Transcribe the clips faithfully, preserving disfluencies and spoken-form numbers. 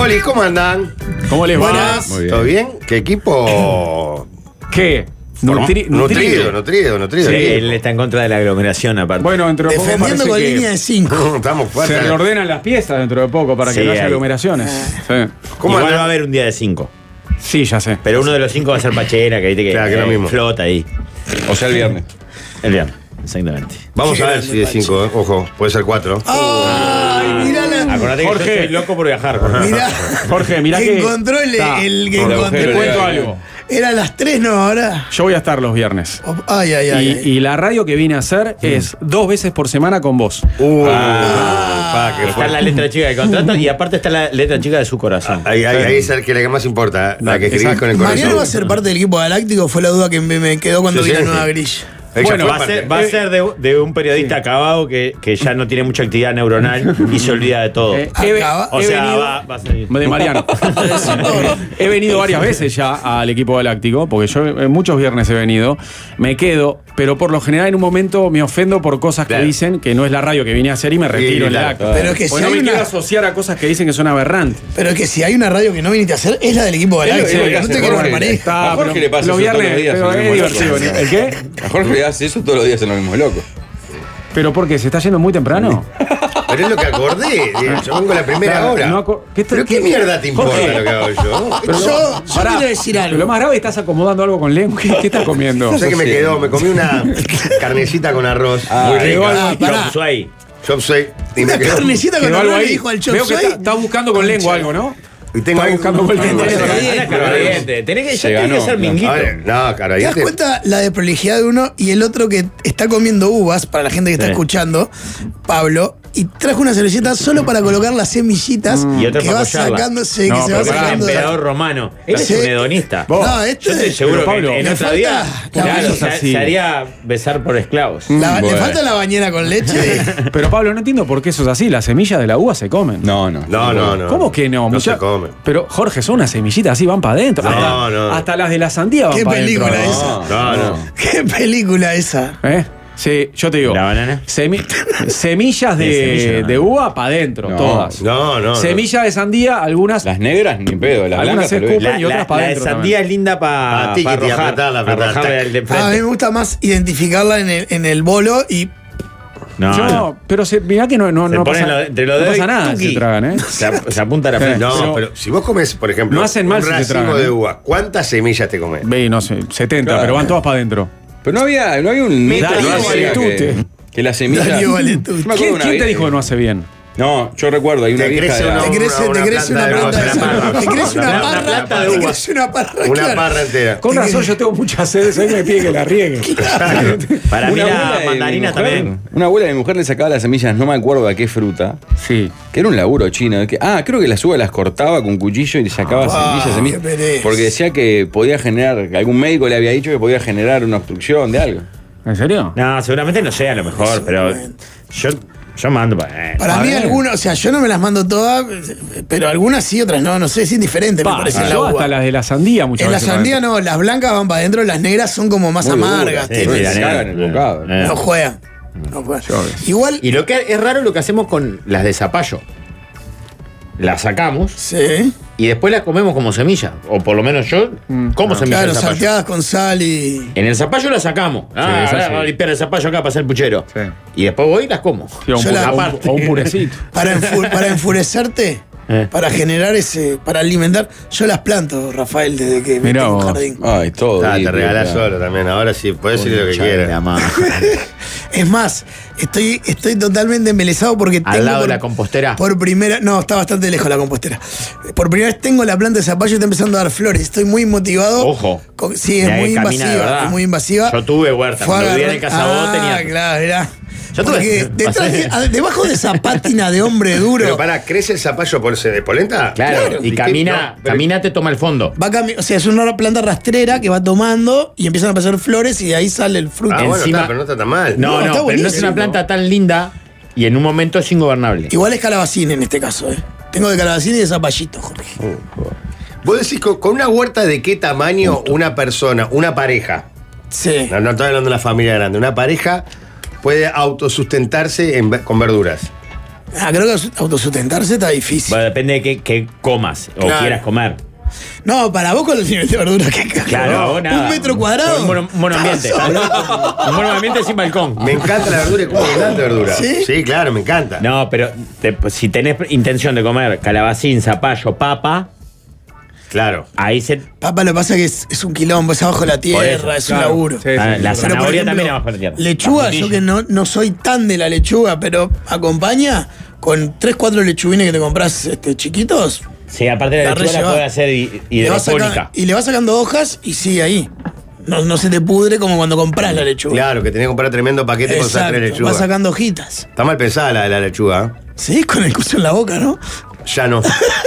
Oli, ¿cómo andan? ¿Cómo les va? Buenas. Muy bien. ¿Todo bien? ¿Qué equipo? ¿Qué? Nutri- Nutrido, nutrido, nutrido. Sí, equipo. él está en contra de la aglomeración aparte. Bueno, dentro de poco Defendiendo parece con que línea de cinco. Estamos se fuertes. reordenan las piezas dentro de poco para que Sí, no haya ahí. aglomeraciones. Sí. ¿Cómo Igual andan? va a haber un día de cinco. Sí, ya sé. Pero uno de los cinco va a ser Pachera, que viste que, Claro, que es lo eh, mismo. flota ahí. O sea, el viernes. El viernes, exactamente. Vamos Qué a ver grande, si de Pachi. cinco, eh. Ojo, puede ser cuatro. ¡Ay, mirá la... Acordate que Jorge. yo soy loco por viajar. Jorge. Mirá. Jorge, mirá que. Encontró el, Está. el que Con el encontró. agujero Te cuento legal. algo. Era las tres, ¿no? Ahora. Yo voy a estar los viernes. Ay, ay, ay. Y, ay. y la radio que vine a hacer es dos veces por semana con vos. Uh, Ah. pa, que Está fue. la letra chica del contrato y aparte está la letra chica de su corazón. Ahí, ahí, ahí es el que la que más importa, la que escribís Exacto. con el corazón. ¿Mariano va a ser parte del equipo galáctico? Fue la duda que me, me quedó cuando Sí, vi sí, la nueva sí. grilla. Ella Bueno, fue Va a parte. ser, va a ser de, de un periodista acabado que, que ya no tiene mucha actividad neuronal y se olvida de todo. Eh, he, Acaba- o he sea, venido- va, va a salir. de Mariano. He venido varias veces ya al equipo galáctico, porque yo eh, muchos viernes he venido. Me quedo, pero por lo general en un momento me ofendo por cosas Claro. que dicen que no es la radio que vine a hacer y me retiro en el claro. acto. Pero es que Porque si no hay me quiero una- asociar a cosas que dicen que son aberrantes. Pero es que si hay una radio que no viniste a hacer, es la del equipo Es lo- galáctico. es lo que no hace te quiero Jorge. armar Está, A Jorge pero le pasa los eso todos viernes, los días pero en el es mismo divertido. loco. ¿El qué? A Jorge le hace eso todos los días en lo mismo loco. ¿Pero por qué? ¿Se está yendo muy temprano? Pero es lo que acordé. Yo vengo a la primera Claro, hora. no aco- ¿qué te- ¿Pero qué qué- mierda te importa Jorge? lo que hago yo? Pero Yo, no, yo pará. quiero decir Pero lo algo. más grave es que estás acomodando algo con lengua. ¿Qué, qué estás comiendo? No sé qué me quedó, me comí una carnecita con arroz. muy quedó rica. Ah, pará. Chop suey. Yo soy. Y Una me quedó. carnecita con Quedó algo arroz le ahí. dijo al chop Veo que suey. está, está buscando con lengua algo, ¿no? Y tengo Está ahí- buscando con lengua. Tenés Tenés que- que ser Tenés que, Se ya tenés que ganó. ser minguito. A ver, no, cara, ¿Te das cuenta la desprolijidad de uno y el otro que está comiendo uvas, para la gente que está Sí. escuchando, Pablo, y trajo una servilleta solo para colocar las semillitas Y otra que para va apoyarla. sacándose, No, que se pero va Porque es el sacando. emperador romano. Él Sí. es un hedonista. Vos. No, este Yo estoy seguro Pero, Pablo, que en le otro falta día la claro, bañera. se, así. se haría besar por esclavos. la- le Bueno. falta la bañera con leche. Pero Pablo, no entiendo por qué eso es así. Las semillas de la uva se comen. No, no. No, no, no. ¿Cómo que no? No mucha- se come. Pero Jorge, son unas semillitas así, van para adentro. No, hasta, no. hasta las de la sandía van ¿Qué para adentro. película ¿no? esa? No, no. ¿Qué película esa? ¿Eh? Sí, yo te digo. ¿La banana? semi- semillas de, Sí, semilla, no. de uva para adentro, No. todas. No, no. no. Semillas de sandía, algunas. Las negras ni pedo, las Algunas blancas se tal vez. escupen. La, Y otras la- pa' la de adentro sandía es linda para Pa' tiqui, pa tía, arrojar, apretarla, pa' apretarla, arrojarle tac. al de Ah, a mí enfrente. me gusta más identificarla en el, en el bolo y No, Yo, no. pero se, mirá que no, no, Se no ponen pasa, lo- entre los no dedos pasa y nada tuqui. si tragan, ¿eh? Se, ap- se apunta a la Sí. frente. No, Pero- pero si vos comes, por ejemplo, No hacen mal un si se racimo tragan, de ¿eh? uva, ¿cuántas semillas te comes? Ve, no sé, setenta, Claro. pero van todas para adentro. Pero no había, no había un mito Darío que decía Valetute. que, que las semillas. Darío Valetute. Yo me acuerdo ¿Quién, una quién te vez- dijo que no hace bien? No, yo recuerdo, hay una Te vieja crece de la- una- te crece, una te crece planta una de planta de uva, esa. una parra. Te crece una Una parra, planta de te uva. crece una parra. Una claro. parra entera. Con razón, yo tengo mucha sed, ¿sabes? Me pide que la riegue. Para mí Una la abuela de mi mandarina mujer- también. Una abuela de mi mujer le sacaba las semillas, no me acuerdo a qué fruta, Sí. que era un laburo chino. Que, ah, creo que las uvas las cortaba con cuchillo y le sacaba Ah, semillas, semillas. qué pereza. Porque decía que podía generar, que algún médico le había dicho que podía generar una obstrucción de algo. ¿En serio? No, seguramente no sea lo mejor, pero yo, yo mando para. Para A mí ver. algunas, o sea, yo no me las mando todas, pero algunas sí, otras no, no sé, es indiferente, me Pa, parece en la yo uva. hasta las de la sandía muchas En la veces. para sandía adentro. no, las blancas van para adentro, las negras son como más Muy duras, amargas, sí, tienen- sí, la se negra. cagan en el bocado. Eh. no juegan. No juegan. Yo- Igual, Y lo que es raro lo que hacemos con las de zapallo. Las sacamos sí, y después las comemos como semilla. O por lo menos yo como semilla claro, de zapallo. salteadas con sal y. En el zapallo las sacamos. Ah, esa ahora sí. vamos a limpiar el zapallo acá para hacer el puchero. Sí. Y después voy y las como. Sí, o un, Yo pu- la- o un- o un purecito. Para, enfu- para enfurecerte, Eh. para generar ese. Para alimentar. Yo las planto, Rafael, desde que me Mirá tengo un vos. jardín. Ay, todo. Ah, te limpio, regalás claro. solo también. Ahora sí, puedes decir lo que Concha de la quieras. madre. Es más, estoy, estoy totalmente embelesado porque Al tengo lado de por- la compostera. Por primera. No, está bastante lejos la compostera. Por primera vez tengo la planta de zapallo y está empezando a dar flores. Estoy muy motivado. Ojo. Con- sí, es Mirá muy que camina de invasiva. verdad. Es muy invasiva. Yo tuve huerta. Fue a Cuando vivía en el agarrar- Casabó ah, tenía. claro, mirá. Yo tuve- Porque detrás pasé- de- a- debajo de esa pátina de hombre duro. Pero para, ¿crece el zapallo por ese de polenta? Claro, Claro. y ¿Y camina, qué? No, pero- camina, te toma el fondo. Va cami- o sea, es una planta rastrera que va tomando y empiezan a aparecer flores y de ahí sale el fruto. Ah, bueno, Encima- está, pero no está tan mal. No, No, no, está pero no es buenísimo. una planta tan linda y en un momento es ingobernable. Igual es calabacín en este caso, ¿eh? Tengo de calabacín y de zapallito, Jorge. Vos decís, con, con una huerta de qué tamaño una persona, una pareja, Sí. no, no estoy hablando de una familia grande, una pareja puede autosustentarse en ve- con verduras. Ah, creo que autosustentarse está difícil. Bueno, depende de qué, qué comas o Claro. quieras comer. No, para vos con los niveles de verdura que Claro, un nada. metro cuadrado. Un mono- monoambiente. Un monoambiente sin balcón. Me encanta la verdura y como tanta verdura. ¿Sí? Sí, claro, me encanta. No, pero te- si tenés intención de comer calabacín, zapallo, papa, Claro. ahí se. Papá, lo que pasa es que es, es un quilombo, es abajo de la tierra, eso, es un claro. laburo. Sí, Ah, sí, la sí. Pero, por zanahoria ejemplo, también abajo de la tierra. Lechuga, La yo frutilla. que no, no soy tan de la lechuga, pero acompaña con tres, cuatro lechuguines que te compras este, chiquitos. Sí, aparte de la La lechuga la relleva. puede hacer hi- le vas hidropónica. saca- y le vas sacando hojas y sigue ahí. No, no se te pudre como cuando compras la lechuga. Claro, que tenés que comprar tremendo paquete con sal de Exacto, lechuga. vas sacando hojitas. Está mal pensada la, la lechuga. ¿eh? Sí, con el cuchillo en la boca, ¿no? Ya no.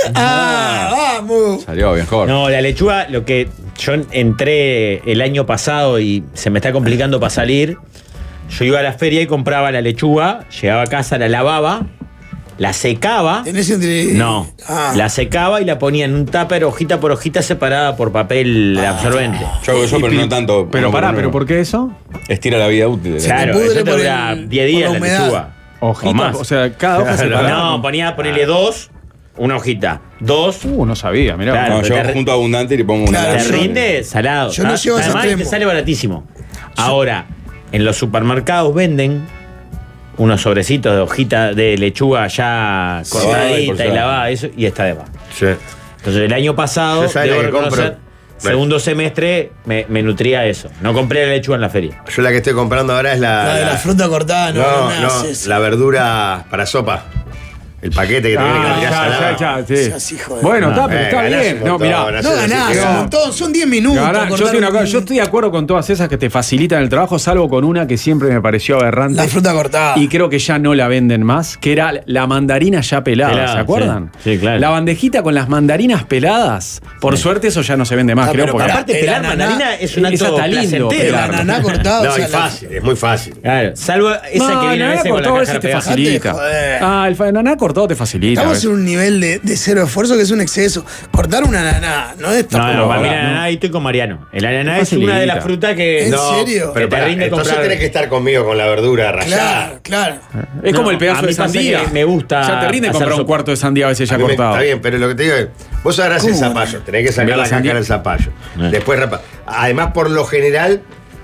¡Ah, vamos! Salió mejor. No, la lechuga, lo que yo entré el año pasado y se me está complicando para salir. Yo iba a la feria y compraba la lechuga, llegaba a casa, la lavaba, la secaba. ¿Tenés entre.? No, Ah. la secaba y la ponía en un tupper hojita por hojita separada por papel absorbente. Yo hago eso, pero no tanto. Pero no, pará, no. pero ¿por qué eso? Estira la vida útil. de la- Claro, pudre eso te por dura el- diez días por la la humedad. lechuga. O Hojita, más. o sea, cada hoja Claro, separada. No, ponía, ponele dos, una hojita. Dos, Uh, no sabía, mirá. Claro. No, yo te- junto abundante y le pongo una. Claro, te yo- rinde salado. yo no ¿tá? llego a ese Además, te extremo. sale baratísimo. Ahora, en los supermercados venden unos sobrecitos de hojita de lechuga ya Lavada y cortadita y porcelana. lavada, eso, y está de más. Sí. Entonces, el año pasado, Yo sabés debo la que reconocer, compro. segundo semestre, me, me nutría eso. No compré la lechuga en la feria. Yo la que estoy comprando ahora es la. La de la fruta cortada, no, No, no, no, haces. la verdura para sopa. El paquete que te viene con Ah, la ya, salada. ya, ya, sí. Seas hijo de- Bueno, Ah, está, pero eh, está ganás bien. un No, montón, mirá. ganás No Sí, ganás, sí, un sí. montón, son diez minutos. Ahora, yo, cortar te digo una un- cosa, yo estoy de acuerdo con todas esas que te facilitan el trabajo, salvo con una que siempre me pareció aberrante. La fruta cortada. Y creo que ya no la venden más, que era la mandarina ya pelada, Pelada, ¿se acuerdan? sí. Sí, claro. La bandejita con las mandarinas peladas. Por suerte eso ya no se vende más, Ah, creo. pero Porque pará, Aparte, el pelar ananá- mandarina es un esa acto está lindo, placentero. El pelarlo. ananá cortado. No, o sea, es la- fácil, es muy fácil. Claro, salvo esa no, que viene el a ananá veces con la cortado a caja veces te pegada. facilita. joder. Ah, el ananá cortado te facilita. Estamos ¿ves? en un nivel de, de cero esfuerzo que es un exceso. Cortar una ananá, no es No, no, tampoco- para mí el no. ananá, ahí estoy con Mariano. El ananá Te es una de facilita. las frutas que. ¿En No, serio? Pero Que te pará, rinde entonces comprar- tenés que estar conmigo con la verdura rallada. Claro, claro. Es No, como el a pedazo mí de pasa sandía. que me gusta Ya te rinde hacer comprar un sopa. cuarto de sandía a veces A ya mí me- cortado. Está bien, pero lo que te digo es, vos agarrás el ¿Cómo? zapallo, tenés que sacar Cambiar la la sandía. cáscara del zapallo. Eh. Después rapa. Además, por lo general,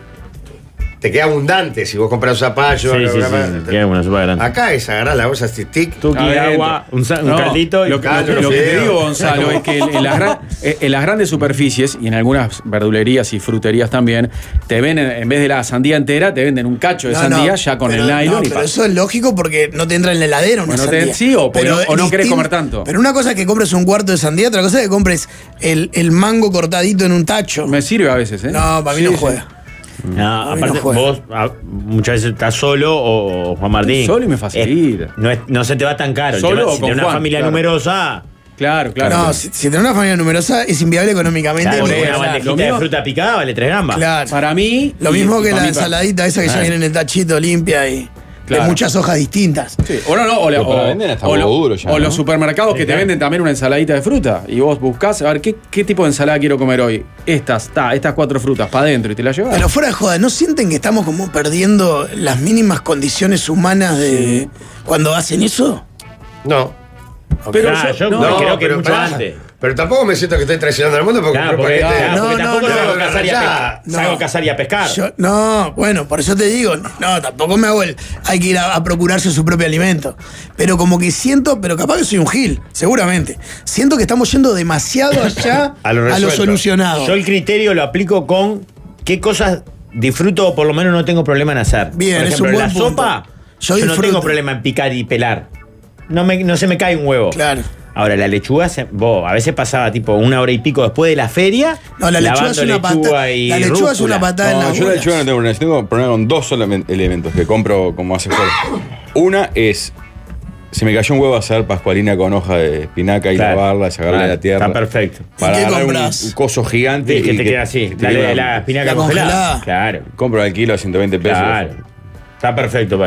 te queda abundante si vos compras un zapallo. Sí, lo- sí, lo- sí, sí, queda una sopa grande. Acá es agarrar la bolsa stick. Tuqui, Adentro. agua, un, sa- un No, caldito y lo, que- caldo, lo que- lo que te fideo. digo, Gonzalo, es que en, en las gran- en las grandes superficies y en algunas verdulerías y fruterías también, te venden, en vez de la sandía entera, te venden un cacho de No, sandía no, ya con pero- el nylon no, y pero pa- eso es lógico porque no te entra en la heladera una Bueno, te- sandía. sí, o porque no- o no querés distin- comer tanto. Pero una cosa es que compres un cuarto de sandía, otra cosa es que compres el, el mango cortadito en un tacho. Me sirve a veces, ¿eh? No, para mí Sí, no sí. juega. No, A mí aparte, no juega. vos a- muchas veces estás solo o, o Juan Martín. Solo y me facilita. Es- no, es- no se te va tan caro. El Solo tema- o si con tenés una Juan, familia claro. numerosa, Claro, claro. No, si, si tenés una familia numerosa es inviable económicamente. claro, por ni- eso. una Lo bandejita mío- de fruta picada vale tres gambas. Claro. Para mí. Lo y- mismo y que para la mí- ensaladita esa que ya Ah. viene en el tachito limpia y de Claro. muchas hojas distintas. Sí, O no, no, o, la- Pero para o- vender está o un lo- poco duro ya, o ¿no? los supermercados Sí, que te claro. venden también una ensaladita de fruta. Y vos buscás, a ver, ¿qué, qué tipo de ensalada quiero comer hoy? Estas, ta, estas cuatro frutas, para adentro y te las llevas. Pero fuera de joda, ¿no sienten que estamos como perdiendo las mínimas condiciones humanas de cuando hacen eso? No. Pero Ah, yo- yo no, creo que pero mucho pará. antes. Pero tampoco me siento que estoy traicionando al mundo porque Claro, compro porque, paquete de- claro, No, porque no, tampoco no, salgo a no, cazar y a ya. pescar. No. Salgo a cazar y a pescar. Yo- no, bueno, por eso te digo, no, tampoco me hago el. Hay que ir a, a procurarse su propio alimento. Pero como que siento, pero capaz que soy un gil, seguramente. Siento que estamos yendo demasiado allá A lo a lo resuelto. solucionado. Yo el criterio lo aplico con qué cosas disfruto o por lo menos no tengo problema en hacer. Bien, por es ejemplo, un buen la punto. sopa, Yo yo, no disfruto. tengo problema en picar y pelar. No, me, no se me cae un huevo. Claro. Ahora, la lechuga, se- vos, a veces pasaba tipo una hora y pico después de la feria. No, la lechuga es lavando una lechuga pata- y la lechuga es una rúcula. patada en No, las yo la bolas. lechuga no tengo problema. Yo tengo problema con dos solamente elementos que compro como hace Jorge. Una es. Se me cayó un huevo a hacer pascualina con hoja de espinaca y Claro. lavarla, sacarla de Claro, la tierra. Está perfecto. Para ¿Y qué agarrar un, compras? un coso gigante. Sí, que y te queda así. que te La, queda- la espinaca La congelada. congelada. Claro. Compro al kilo a ciento veinte pesos. Claro. Está perfecto, vale.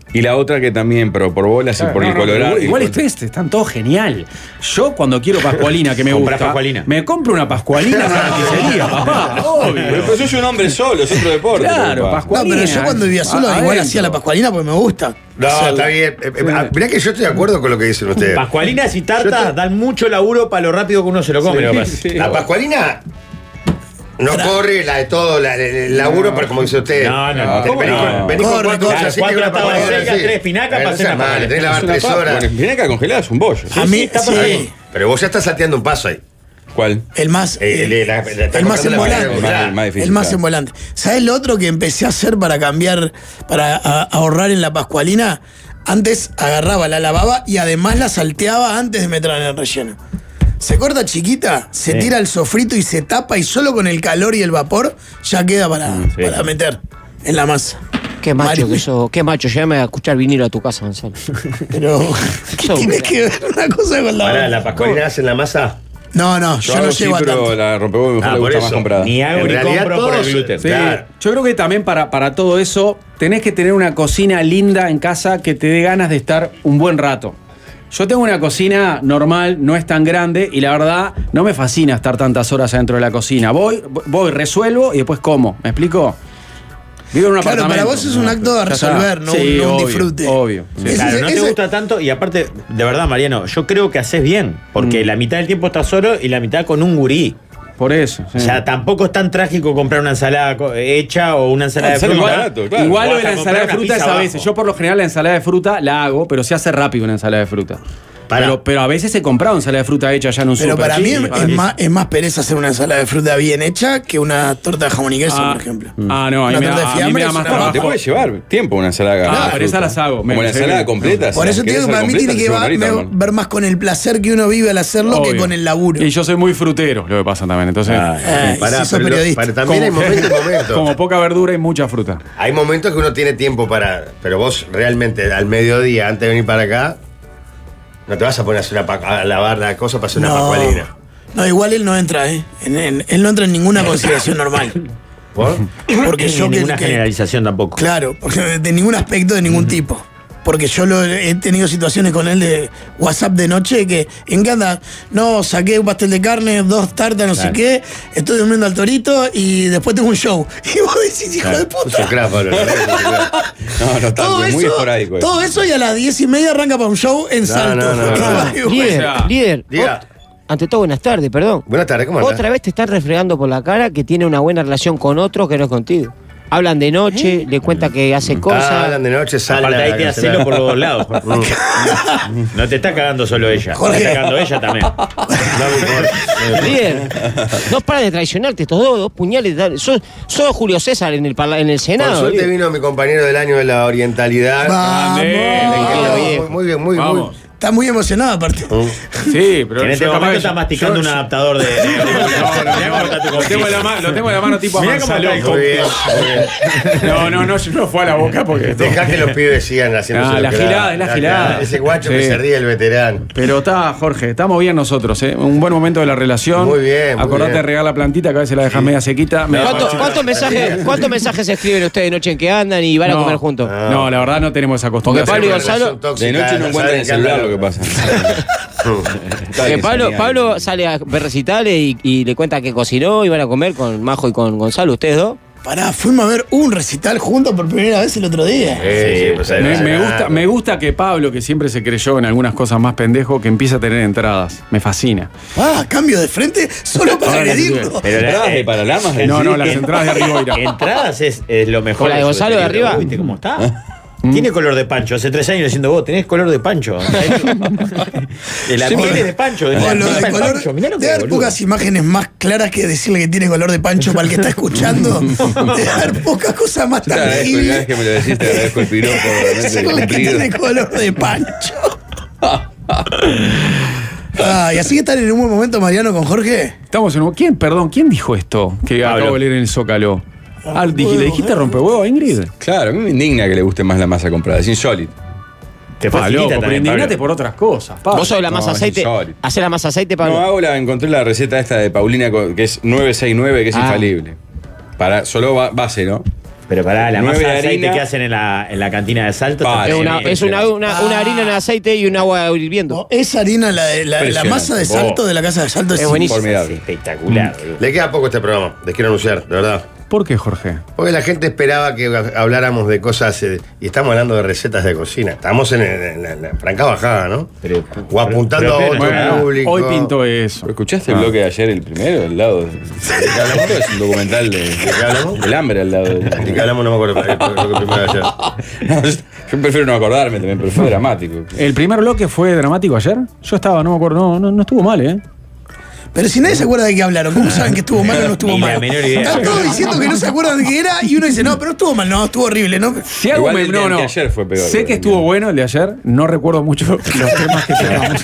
Y la otra que también, pero por bolas Claro, y por no, el no, colorado. igual igual esto este, están todos genial. Yo cuando quiero pascualina que me Comprás gusta, pascualina. me compro una pascualina en una roticería, papá. Pero, Obvio. pero sos un hombre solo, es otro deporte. Claro, papá. Pascual. No, pero yo cuando vivía solo Ah, igual adentro. hacía la pascualina porque me gusta. No, hacerla. está bien. Eh, eh, ah, mirá que yo estoy de acuerdo con lo que dicen ustedes. Pascualinas y Yo tartas te- dan mucho laburo para lo rápido que uno se lo come. Sí, lo que pasa. sí. La pascualina no Pará. corre la de todo, la, el, el laburo, para como dice usted. No, no, no. Te- ¿Cómo venís no? con- venís con Corre, cuatro corre. cosas así Cuatro que una tabadas pascualina, secas, sí. tres espinacas, Eh, para no hacer seas una mal, pascualina. tenés que lavar Es una tres papa. horas. Bueno, espinaca congelada es un bollo. A mí, está sí, pasando. Pero vos ya estás salteando un paso ahí. ¿Cuál? el más, Eh, el, el- la- la- está el más cortando la envolante. manera de El más- volar. el más difícil, El más claro. en volante. ¿Sabes lo otro que empecé a hacer para cambiar, para a- ahorrar en la pascualina? Antes agarraba, la lavaba y además la salteaba antes de meterla en el relleno. Se corta chiquita, se Sí. tira el sofrito y se tapa y solo con el calor y el vapor ya queda para, sí. para meter en la masa. Qué macho Mario. que sos, qué macho, llévame a escuchar vinilo a tu casa, Gonzalo. Pero, ¿qué Sos tiene un- que ver una cosa con la Ahora, otra? ¿la pascualina hacen la masa? No, no, yo, Yo no hago llego sí, a pero tanto. la rompehuevos mejor Ah, le por gusta eso. más comprada. Ni hago En ni realidad compro por el todos- gluten. Sí, Claro. yo creo que también para, para todo eso tenés que tener una cocina linda en casa que te dé ganas de estar un buen rato. Yo tengo una cocina normal, no es tan grande y la verdad no me fascina estar tantas horas adentro de la cocina. Voy, voy, resuelvo y después como. ¿Me explico? Vivo en un Claro, apartamento. para vos es un acto de Ya está. resolver, no, Sí, un- no un obvio, disfrute. Obvio. sí. Ese- Claro, no te ese- gusta tanto y aparte, de verdad, Mariano, yo creo que haces bien, porque Mm. la mitad del tiempo estás solo y la mitad con un gurí. Por eso. sí. O sea, tampoco es tan trágico comprar una ensalada co- hecha o una ensalada Ah, de sale fruta. más barato, claro. Igual O lo de la hasta ensalada de comprar una fruta es pizza a veces. abajo. Yo por lo general la ensalada de fruta la hago, pero se hace rápido una ensalada de fruta. Pará. Pero, pero a veces he comprado ensalada de fruta hecha ya en un Pero súper. para Sí, mí es, para es mí. más, es más pereza hacer una ensalada de fruta bien hecha que una torta de jamón y queso, Ah, por ejemplo. Ah, no, a mí Una me torta de da, a mí me fiambre da es más una No, trabajo. te puede llevar tiempo una ensalada. Ah, de pero fruta. esas las hago. Como Me- la ensalada sí. completa. Por si eso la te digo querés que para mí completa, tiene te que lleva va- carita, me- hermano. ver más con el placer que uno vive al hacerlo que Obvio. con el laburo. Y yo soy muy frutero, lo que pasa también. Entonces, Ah, Eh, Pará, si sos pero, lo- periodista. pero también hay Como- momentos y momentos. como poca verdura y mucha fruta. Hay momentos que uno tiene tiempo para. Pero vos realmente al mediodía, antes de venir para acá, no te vas a poner a, hacer una pa- a lavar la cosa para hacer una No, pascualina. no, igual él no entra, ¿eh? En- en- él no entra en ninguna consideración normal. ¿Por? Porque Ni yo que, ninguna que- generalización tampoco. Claro, porque de ningún aspecto, de ningún tipo. Porque yo lo, he tenido situaciones con él de WhatsApp de noche que, ¿en qué andas? No, saqué un pastel de carne, dos tartas, no sé Claro. qué, estoy durmiendo al torito y después tengo un show. Y vos decís, hijo de Sos un puta. crack, Pablo, la verdad que sos un crack. No, no Todo tanto, es muy eso, esporádico. eso. todo eso y a las diez y media arranca para un show en Salto. no, no, no. Ay, güey. Líder, sea, líder. diga. ot- Ante todo, buenas tardes, perdón. Buenas tardes, ¿cómo andás? Otra vez te están refregando por la cara que tiene una buena relación con otro que no es contigo. Hablan de noche, le cuenta que hace Ah, cosas. hablan de noche, salen Aparte a hay la que cancelar. hacerlo por los dos lados. No te está cagando solo ella, Jorge. te está cagando ella también. No me importa. Líder, no para de traicionarte estos dos, dos puñales. dale. Sos, sos Julio César en el, parla- en el Por Senado. suerte líder. vino mi compañero del año de la orientalidad. Vamos. Muy, muy bien, muy, Vamos. muy. Está muy emocionado aparte. Sí, pero. En este yo- momento yo- está masticando yo- un adaptador de. Mirá cómo está tu Lo tengo, en la mano, lo tengo en la mano tipo a Mirá cómo está el manzaloco. Muy bien, muy bien. No, no, no, yo no fue a la boca porque. Dejá que los pibes sigan haciendo Ah, la gilada, es la gilada. Ese guacho que Sí. se ríe el veterano. Pero está, Jorge, estamos bien nosotros, ¿eh? Un buen momento de la relación. Muy bien, muy Acordate bien. de regar la plantita, que a veces la dejas media sequita. Me- ¿Cuánto- No, ¿Cuántos mensajes, ¿Cuántos mensajes se escriben ustedes de noche en que andan y van a No. comer juntos? Ah. No, la verdad no tenemos esa costumbre. Porque Pablo y Una Gonzalo- relación tóxica, De noche no encuentran saben el qué anda celular lo que loco. pasa. Está Que bien, Pablo, genial. Pablo sale a ver recitales y, y le cuenta que cocinó y van a comer con Majo y con Gonzalo, ustedes dos. Pará, fuimos a ver un recital juntos por primera vez el otro día. Eh, sí, pues, ahí Me, va me a gusta, ganar. me gusta que Pablo, que siempre se creyó en algunas cosas más pendejo, que empieza a tener entradas. Me fascina. Ah, cambio de frente solo para Ahora, agredirlo. Pero la- ¿Entradas de Paralamas? No, no, las entradas de Riboira. Entradas es, es lo mejor. ¿Con la de su Gonzalo de experiencia. arriba? ¿Viste cómo está? Tiene color de pancho. Hace tres años diciendo vos, tenés color de pancho. La Sí, piel pero- es de pancho. No, la lo de pipa de color- pancho. Mirá lo que debe haber boludo. pocas imágenes más claras que decirle que tiene color de pancho para el que está escuchando. Debe haber pocas cosas más Yo te agradezco, cada vez tangibles que me lo decís, te agradezco el piropo realmente decirle que cumplido. tiene color de pancho. Ah, y así que están en un buen momento, Mariano, con Jorge. Estamos en un. ¿Quién, perdón, quién dijo esto que Pablo. acabo de leer en el Zócalo? Ah, dije- ¿Le dijiste rompehuevo, Ingrid? Claro, a mí me indigna que le guste más la masa comprada, es insólito. Te Ah, facilita loco, pero también, indignate Pablo. por otras cosas, Pablo. Vos sos la no, masa es aceite. insólito. ¿Hacés la masa aceite, Pablo? No, hago la, encontré la receta esta de Paulina co- que es nueve sesenta y nueve, que es Ah. infalible. Para, solo ba- base, ¿no? Pero pará, la nueve masa de de aceite harina. que hacen en la, en la cantina de Salto. Pa, está Es una, tremendo. es una, una, una harina en aceite y un agua hirviendo. No, esa harina, la, de- la, la masa de salto de la casa de salto es, Es buenísimo. Formidable. Es espectacular, boludo. Le queda poco a este programa, les quiero anunciar, de verdad. ¿Por qué, Jorge? Porque la gente esperaba que habláramos de cosas, eh, y estamos hablando de recetas de cocina. Estamos en, en- en la franca bajada, ¿no? Pero- o apuntando pero- a otro Bueno, público. hoy pintó eso. ¿Escuchaste el Ah. bloque de ayer, el primero, al lado? ¿De qué hablamos? Es un documental de, ¿De qué hablamos? del hambre al lado. ¿De De, qué hablamos? No me acuerdo. eh, Lo que primero ayer. No, yo, yo prefiero no acordarme también, pero fue dramático. ¿El primer bloque fue dramático ayer? Yo estaba, no me acuerdo, no, no, no estuvo mal, ¿eh? Pero si nadie se acuerda de qué hablaron, ¿cómo saben que estuvo mal o no estuvo Ni la mal? menor idea. Están todos diciendo que no se acuerdan de qué era y uno dice, no, pero estuvo mal, no, estuvo horrible, ¿no? Si algo Igual me- el de no, no. anteayer fue peor, Sé que pero- estuvo bueno el de ayer, no recuerdo mucho los temas que tocamos.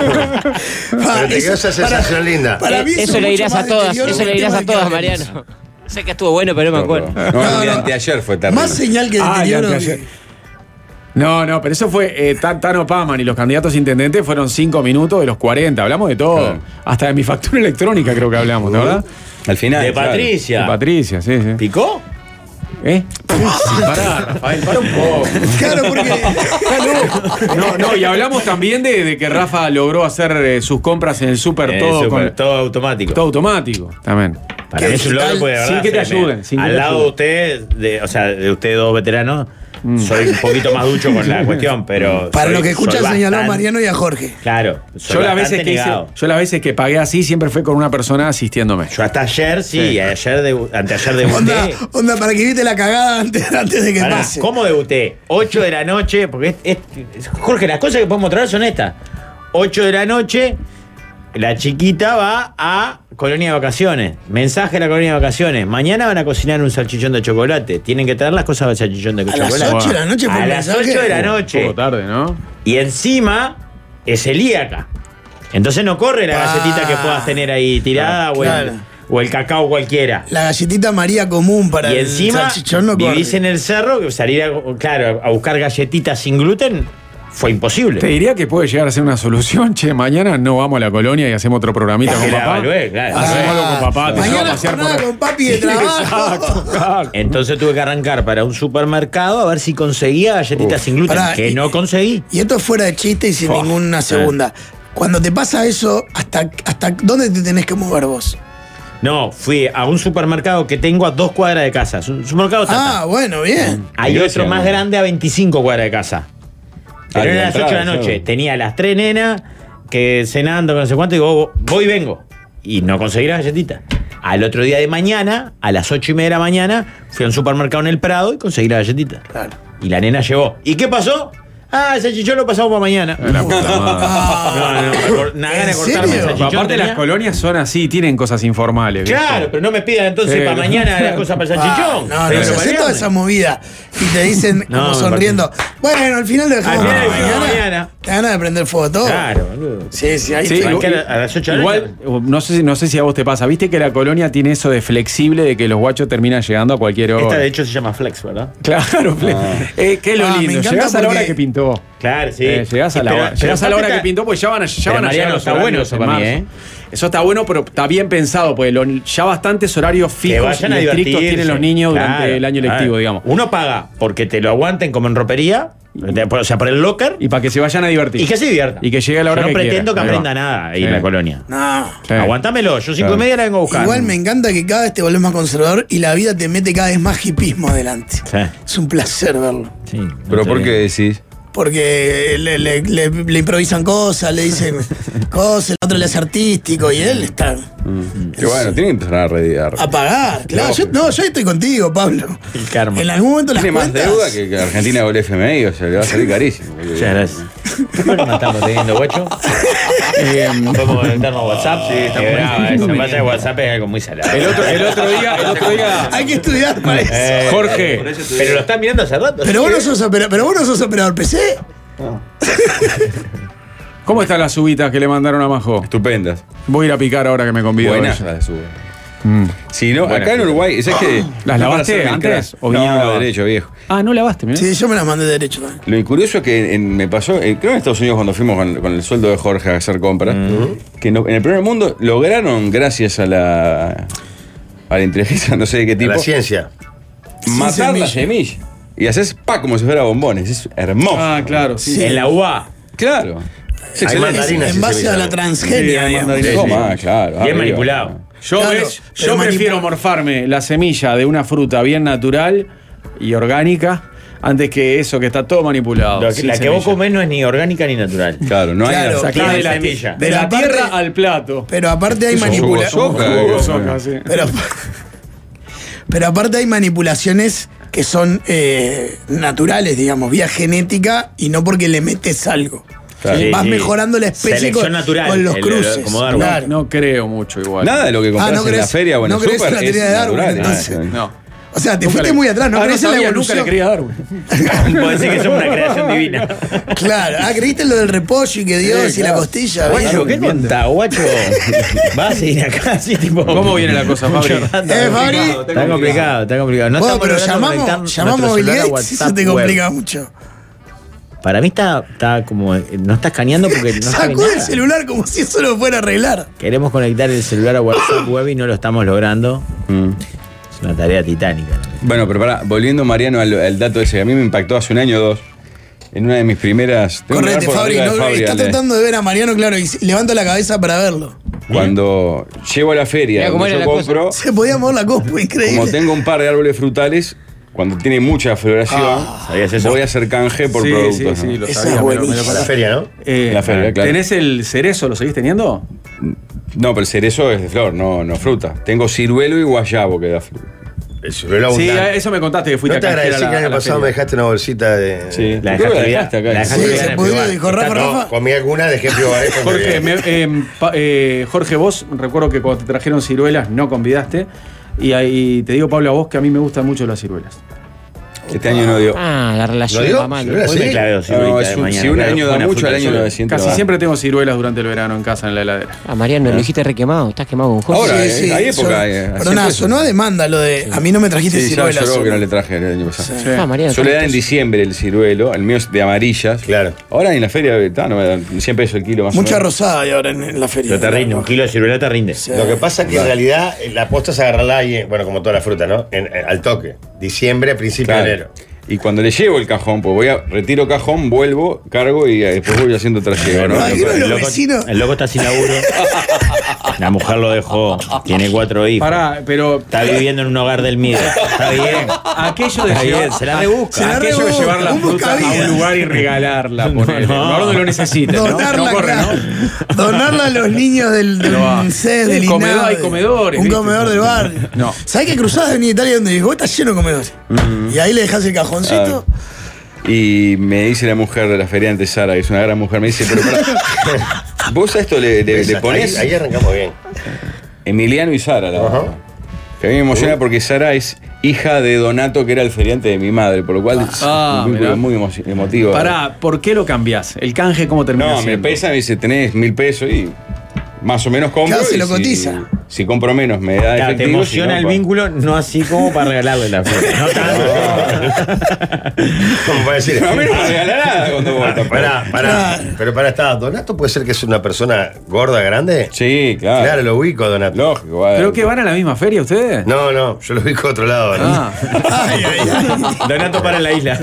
Ah, Pero te quedó esa sensación linda. Para mí Eh, eso es le mucho dirás más a todas, deterioro eso que le el dirás tema a del que todas, hablemos. Mariano. Sé que estuvo bueno, pero no me acuerdo. No, el de No, no. anteayer fue terrible. Más señal que Ah, y deterioro. anteayer. que- No, no, pero eso fue eh, Tan- Tano Paman y los candidatos intendentes fueron cinco minutos de los cuarenta. Hablamos de todo. Claro. Hasta de mi factura electrónica creo que hablamos, ¿no? ¿verdad? Al final. De claro. Patricia. De Patricia, sí, sí. ¿Picó? ¿Eh? Sí, pará, Rafael, pará un poco. Claro, porque. No, no, y hablamos también de, de que Rafa logró hacer eh, sus compras en el súper Eh, todo, súper, con- todo automático. todo automático. También. Para mí es un logro porque de Sin verdad. que te se me- ayuden, sin que Al te lado de ayuden. ustedes, de, o sea, de ustedes dos veteranos, soy un poquito más ducho con la cuestión, pero. Para soy- lo que escuchan soy señaló a bastante- Mariano y a Jorge. Claro. soy Yo las, veces bastante que hice, negado. yo las veces que pagué así siempre fue con una persona asistiéndome. Yo hasta ayer, sí, Sí. ayer de, anteayer Onda, debuté. onda, para que viste la cagada antes, antes de que Pará, pase. ¿cómo debuté? ocho de la noche, porque es, es- Jorge, las cosas que podemos traer son estas. ocho de la noche, la chiquita va a Colonia de Vacaciones. Mensaje a la Colonia de Vacaciones. Mañana van a cocinar un salchichón de chocolate. Tienen que traer las cosas del salchichón de A las chocolate. ocho de la noche fue A el las mensaje. ocho de la Un noche. poco tarde, ¿no? Y encima es celíaca. Entonces no corre la Ah, galletita que puedas tener ahí tirada o, claro. el, o el cacao cualquiera. La galletita María común para Y el encima salchichón no corre. vivís en el cerro, que salir a, claro, a buscar galletitas sin gluten fue imposible. Te diría que puede llegar a ser una solución. Che, mañana no vamos a la colonia y hacemos otro programita Es con que la papá. evalué, claro. Hacemos algo con papá. te llevo a Mañana pasear jornada por- con papi de Sí, trabajo. exacto, exacto. Entonces tuve que arrancar para un supermercado a ver si conseguía galletitas sin gluten, Pará, que y- no conseguí. Y esto es fuera de chiste y sin Oh, ninguna segunda. Cuando te pasa eso, ¿hasta, ¿hasta dónde te tenés que mover vos? No, fui a un supermercado que tengo a dos cuadras de casa. Es un supermercado Tata. Ah, bueno, bien. Hay Iglesia, otro más ¿no? grande a veinticinco cuadras de casa. Ah, Pero de era las entrada, ocho de la noche. claro. Tenía las tres nenas que cenando, con no sé cuánto, y digo, voy y vengo. Y no conseguí las galletitas. Al otro día de mañana, a las ocho y media de la mañana, fui a un supermercado en el Prado y conseguí las galletitas. Claro. Y la nena llegó. ¿Y qué pasó? Ah, el salchichón lo pasamos para mañana. La puta madre. No, no, me cor- una gana de ¿En cortarme el serio? salchichón. Aparte tenía. las colonias son así, tienen cosas informales. ¿viste? Claro, pero no me pidan entonces Sí, para no. mañana las cosas para el salchichón. Ah, no, no, Tengo se que hace toda marearme. esa movida y te dicen No, como me sonriendo, bueno, al final lo dejamos Al final para lo dejamos mañana. mañana. Te ganas de prender fuego todo. Claro, boludo. Sí, sí, ahí Sí, estoy. Hay que a las ocho de la Igual, noche. no sé, si- no sé si a vos te pasa. Viste que la colonia tiene eso de flexible de que los guachos terminan llegando a cualquier hora. Esta de hecho se llama Flex, ¿verdad? Claro, fle- eh, ¿qué es lo Ah, me lindo? encanta Llegás a la hora porque- que pintó. Claro, sí. Eh, llegás a la Pero- hora, pero llegás a la hora aparte que está- pintó, pues ya van a, ya Pero, van a Mariano, llegar los está bueno horarios eso en para mí, marzo. ¿eh? Eso está bueno, pero está bien pensado, porque lo- ya bastantes horarios fijos vayan y a estrictos divertirse. tienen los niños durante Claro, el año claro. lectivo, digamos. Uno paga porque te lo aguanten como en ropería, de- o sea, por el locker, Y para que se vayan a divertir. y que se divierta. Y que llegue a la hora Yo no que pretendo quiera. que Ahí va. aprenda nada ahí Sí. en la colonia. No. Sí. Aguantámelo, yo cinco Claro. y media la vengo a buscar. Igual me encanta que cada vez te volvés más conservador y la vida te mete cada vez más hipismo adelante. Sí, Es un placer verlo. sí. Pero no ¿por sé. qué decís? Porque le, le- le- le improvisan cosas, le dicen cosas, el otro le hace artístico y él está Que bueno, tienen que empezar a rediar. a pagar. Claro, yo, no, yo estoy contigo, Pablo. El karma. En algún momento las Tiene más cuentas. deuda que, que Argentina con el F M I, o sea, le va a salir carísimo. Muchas gracias. ¿Qué problema estamos teniendo, guacho? Eh, Podemos conectarnos a WhatsApp. Sí, está brava eso. Pasa que WhatsApp es algo muy salado. el, otro, el otro día, el otro día, Hay que estudiar para eso. Eh, Jorge, Pero lo están mirando hace rato. Pero vos, ¿sí? no sos opera- pero vos no sos operador P C. ¿cómo están las uvitas que le mandaron a Majo? Estupendas. Voy a ir a picar ahora que me convidó. Buenas ella. las de Suba. Mm. Si no, Buenas acá en Uruguay, ¿sabes qué? ¿Las No para lavaste hacerme el antes crack. o vinieron No, lavadas? derecho, viejo. Ah, no lavaste, mirá. Sí, yo me las mandé derecho también. Lo curioso es que en- me pasó, eh, creo en Estados Unidos cuando fuimos con, con el sueldo de Jorge a hacer compras, que no- en el primer mundo lograron, gracias a la a la inteligencia, no sé de qué A tipo, la ciencia. matar semilla. la semilla. Y haces pa como si fuera bombones. Es hermoso. Ah, claro, sí. Sí. En la U A. Claro. Es Hay excelente. mandarinas En y base semillas. a la Sí, transgenia, hay digamos. mandarinas. Toma, claro. Bien arriba. manipulado. Yo, Claro, ves, pero yo manipula- prefiero morfarme la semilla de una fruta bien natural y orgánica antes que eso que está todo manipulado. Lo que- sin la que vos semilla. comés no es ni orgánica ni natural. Claro, no hay. Claro. las- Sacá de la, semilla. de Pero la aparte- tierra al plato. Pero aparte hay Eso, manipulaciones. jugo soca, Jugo eh, soca, sí. Pero, pero aparte hay manipulaciones que son eh, naturales, digamos, vía genética y no porque le metes algo. Claro. Sí, Vas sí. mejorando la especie Selección con, natural, con los el- cruces. como Darwin. Claro. No creo mucho igual. Nada de lo que compras Ah, ¿no en la crees- feria o en no el crees en súper la es teoría de Darwin, natural. entonces? Ah, No. O sea, te Nunca fuiste le- muy atrás, ¿no Ah, crees en la sabía, evolución? nunca le creía a Darwin. Puedo decir que somos una creación divina. Claro, ah, creíste en lo del repollo y que Dios Sí, y la claro. costilla. Guacho, ¿viste? ¿qué contás, guacho? Vas a seguir acá así, tipo. ¿Cómo viene la cosa, Fabri? Mucho rato. Eh, Fabri. Está complicado, está complicado. No Bueno, estamos pero logrando llamamos, conectar llamamos nuestro a Bill celular a Gates si se WhatsApp te web. complica mucho. Para mí está, está como. No estás escaneando porque no sabe Sacó el nada. celular como si eso lo fuera a arreglar. Queremos conectar el celular a WhatsApp web y no lo estamos logrando. Mm. Es una tarea titánica. Bueno, pero pará, volviendo Mariano al, al dato ese, que a mí me impactó hace un año o dos, en una de mis primeras... tengo que Correte, hablar por Fabri. arriba de No, Fabri, está Ale. tratando de ver a Mariano, claro, y levanta la cabeza para verlo. Cuando llego a la feria, Mirá cómo donde era yo la compro, Se podía mover la compu, increíble. como tengo un par de árboles frutales, cuando tiene mucha floración, ¿Sabías eso? voy a hacer canje por Sí, productos. sí, sí, ¿no? lo Esa sabía. es me lo- me lo buenísima. A la contaste. feria, ¿no? Eh, La feria, claro. ¿Tenés el cerezo? ¿Lo seguís teniendo? No, pero el cerezo es de flor, no, no fruta. Tengo ciruelo y guayabo que da fruta. El ciruelo Sí, abundante. eso me contaste que fuiste ¿No te a canjear agradecí a que la, el a año la pasado feria. me dejaste una bolsita de... Sí. La Creo que dejaste la olvidar. dejaste acá. La dejaste Sí, olvidar se en el podía, privado. dijo Rafa, No, Rafa. comí alguna, dejé frigobares. Jorge, me- eh, pa- eh, Jorge, vos recuerdo que cuando te trajeron ciruelas no convidaste. Y, ahí te digo, Pablo, a vos que a mí me gustan mucho las ciruelas. Este año no dio. Ah, la relación ¿Lo dio? va mal. ¿Ciruela Hoy sí? me clavé dos ciruelitas No, es de un- mañana, si un claro, año da buena mucho, fruta, al año yo- no da ciento. Casi va. siempre tengo ciruelas durante el verano en casa, en la heladera. Ah, Mariano, lo dijiste re quemado. Estás quemado con Jorge. Ahora, Sí, eh, sí, hay época, son- eh, así Perdona, empezó. sonó a demanda lo de. A mí no me trajiste Sí, ya ciruelas. lloró que solo. no le traje el año pasado. Sí. Ah, Mariano. Yo le da en estás- diciembre el ciruelo, el mío es de amarillas. Claro. Ahora en la feria está, no me dan cien pesos el kilo más Mucha o menos. rosada hay ahora en, en la feria. Pero te rinde, un kilo de ciruela te rinde. Sí. Lo que pasa es que en realidad eh, la posta es agarrarla ahí, bueno, como toda la fruta, ¿no? En- en- al toque. Diciembre, principio Claro. de enero. Y cuando le llevo el cajón, pues voy a retiro cajón, vuelvo, cargo y eh, después voy haciendo trasiego, ¿no? Ay, el, los loco, vecinos. el loco está sin laburo. La mujer lo dejó. Tiene cuatro hijos. Pará, pero Está viviendo en un hogar del miedo. Está bien. aquello de Está bien, llevar, se la rebusca. Se la aquello de rebusca, llevar la un fruta a buscavidas. un lugar y regalarla, ponele. no. No, donde lo necesiten, ¿no? Donarla, No corre, claro. ¿no? Donarla a los niños del, del Pero va. C E S, Sí, del comedor, INAVE. hay comedores, Un ¿viste? comedor del barrio. No. ¿Sabés que cruzás de Avenida Italia donde digo, está lleno de comedores? Y ahí le dejás el cajoncito. Ah. Y me dice la mujer de la feriante Sara, que es una gran mujer, me dice, pero pará, vos a esto le, le, le ponés Ahí, ahí arrancamos bien. Emiliano y Sara, la Ajá. verdad. Que a mí me emociona porque Sara es hija de Donato, que era el feriante de mi madre, por lo cual es Ah, un vínculo mirá. muy emo- emotivo. Pará, ¿por qué lo cambiás? ¿El canje cómo termina No, me siendo? pesa, me dice, tenés mil pesos y más o menos compro. Claro, se y lo si- cotiza. Si compro menos, me da Claro, te efectivo. emociona si el no, pa- vínculo, no así como para regalarle la fruta. No tanto. ¿Cómo puede decir? A mí no me regala nada cuando voto. Pará, pará. Claro. Pero pará, está. ¿Donato puede ser que es una persona gorda, grande? Sí, claro. Claro, lo ubico, Donato. Lógico, va. ¿Pero qué, van a la misma feria ustedes? No, no, yo lo ubico a otro lado. ¿no? Ah, Ay, ay, ay. Donato para la isla.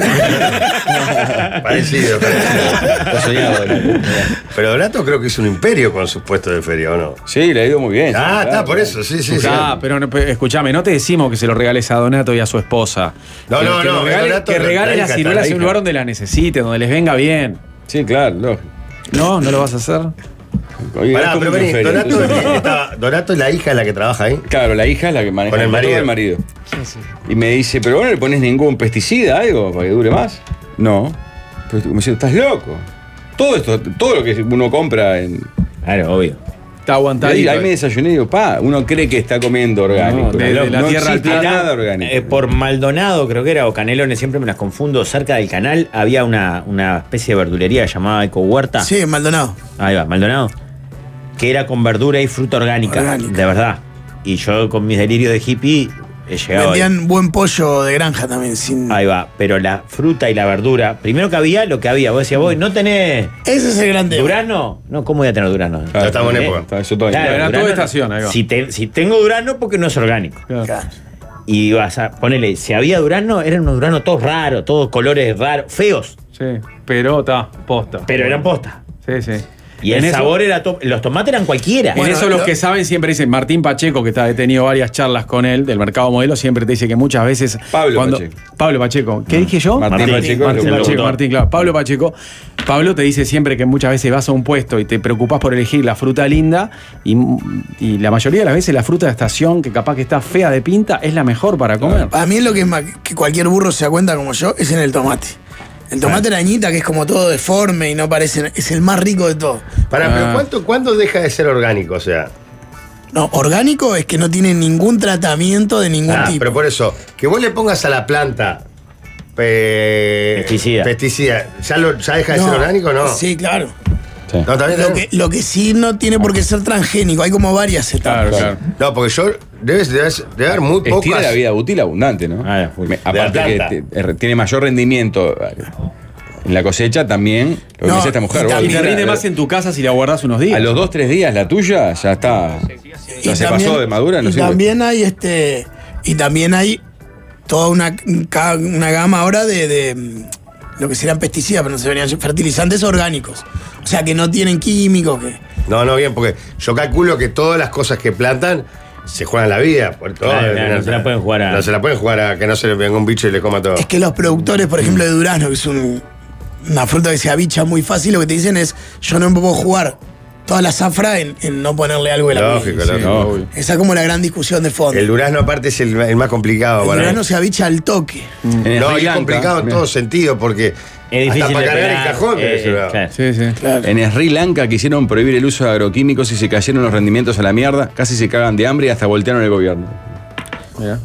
Parecido, parecido. Está soñado, Donato. Pero Donato creo que es un imperio con sus puestos de feria, ¿o no? Sí, le ha ido muy bien. Ah, claro, está, por claro. eso, sí, sí, sí. ah, pero no, pe- escúchame, no te decimos que se lo regales a Donato y a su esposa. No, Que- no, que no, lo regale- Donato, que la regale hija, las está ciruelas la en un hija. lugar donde las necesiten, donde les venga bien. Sí, claro, lógico. ¿No? ¿No lo vas a hacer? Oye, Pará, gasto pero mucho vení, en feria, Donato, entonces. estaba- Donato es la hija la que trabaja ahí. Claro, la hija es la que maneja Con el todo marido. el marido. Y me dice, pero vos no le pones ningún pesticida, algo, para que dure más. No. Pero me dice, estás loco. Todo esto, todo lo que uno compra en. Claro, obvio. Está Ahí, aguantadito. ahí me desayuné y digo, pa, uno cree que está comiendo orgánico. No, de- de la no tierra al existe plato. nada orgánico. Eh, por Maldonado, creo que era, o Canelones, siempre me las confundo. Cerca del canal había una, una especie de verdulería llamada Eco Huerta. Sí, en Maldonado. Ahí va, Maldonado. Que era con verdura y fruta orgánica, Orgánica. de verdad. Y yo con mis delirios de hippie he llegado ahí. Vendían buen pollo de granja también. Sin... Ahí va, pero la fruta y la verdura, primero que había lo que había. Vos decías, vos, ¿no tenés Ese es el gran tema. durazno? No, ¿cómo voy a tener durazno? Claro, Ya estamos en ¿Eh? época. Está eso todo. Claro, Era durazno, toda estación, ahí va. Si, te- si tengo durazno, porque no es orgánico. Claro. Claro. y vas a ponele, si había durazno, eran unos duranos todos raros, todos colores raros, feos, Sí, pero está, posta. pero eran posta. Sí, sí. Y En el eso- sabor era to- los tomates eran cualquiera. En Bueno, eso los lo- que saben siempre dicen, Martín Pacheco, que está, he tenido varias charlas con él del mercado modelo, siempre te dice que muchas veces. Pablo cuando, Pacheco. Pablo Pacheco. ¿Qué dije yo? Martín Martín, Pacheco. Martín el Pacheco, locutor. Martín, claro. Pablo Pacheco. Pablo te dice siempre que muchas veces vas a un puesto y te preocupás por elegir la fruta linda y, y la mayoría de las veces la fruta de estación, que capaz que está fea de pinta, es la mejor para comer. Para mí es lo que es más, que cualquier burro se da cuenta como yo, es en el tomate. El tomate arañita, que es como todo deforme y no parece, es el más rico de todo. Pará, Ah. pero ¿cuánto, ¿cuándo deja de ser orgánico? O sea, No, orgánico es que no tiene ningún tratamiento de ningún ah, tipo. pero por eso, que vos le pongas a la planta eh, Pesticida. pesticida, ¿ya, lo, ¿ya deja de No, ser orgánico o no? Sí, claro. Sí. No, también, Lo también. que, lo que sí no tiene por qué ser transgénico, hay como varias etapas. Claro, claro. No, porque yo debes, debes, debe haber muy pocas. Estira la vida útil abundante, ¿no? Ah, full. Me- De la aparte que planta. te- er, tiene mayor rendimiento en la cosecha también, lo que No, dice esta mujer. y vos, Y te también- rinde a- más en tu casa si la guardás unos días. A los dos, tres días la tuya ya está. Ya Y se también- pasó de madura, no y sirve. también hay este. Y también hay toda una, ca- una gama ahora de, de, mm, lo que serían pesticidas, pero no se verían fertilizantes orgánicos. O sea que no tienen químicos, que. No, no, bien, porque yo calculo que todas las cosas que plantan se juegan la vida. Por todo, Claro, claro, no se la pueden jugar a- No se la pueden jugar a que no se le venga un bicho y le coma todo. Es que los productores, por ejemplo, de durazno, que es un- una fruta que se abicha muy fácil, lo que te dicen es: yo no me puedo jugar toda la zafra en, en no ponerle algo de la Lógico, comida. lógico. obvio. Esa es como la gran discusión de fondo. El El, durazno aparte es el, el más complicado. para durazno se abicha al toque. En No, Sri y es Lanka, complicado en mirá, todo sentido porque Es difícil hasta para de cargar pegar, el cajón. eh, tenés que llevar. claro. Sí, sí. Claro. En Sri Lanka quisieron prohibir el uso de agroquímicos y se cayeron los rendimientos a la mierda, casi se cagan de hambre y hasta voltearon el gobierno. Mirá.